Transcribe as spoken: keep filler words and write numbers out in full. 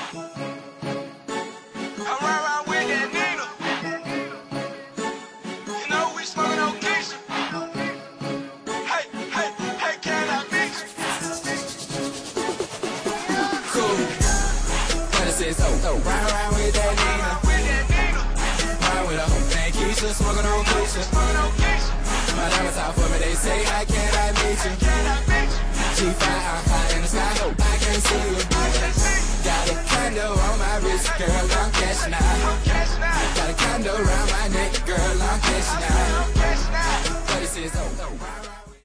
ride around with that Nina. You know we smoking on Keisha. Hey, hey, hey, can I meet you? Cool. twenty-six oh, oh. Ride around with that Nina. Ride with a whole thing, Keisha, smoking on Keisha. My diamonds out for me, they say, how can I meet you? G five, I'm high in the sky, hope I can see you. Got a condo on my wrist, girl, I'm cashing out. Got a condo around my neck, girl, I'm cashing out. thirty-six oh, oh.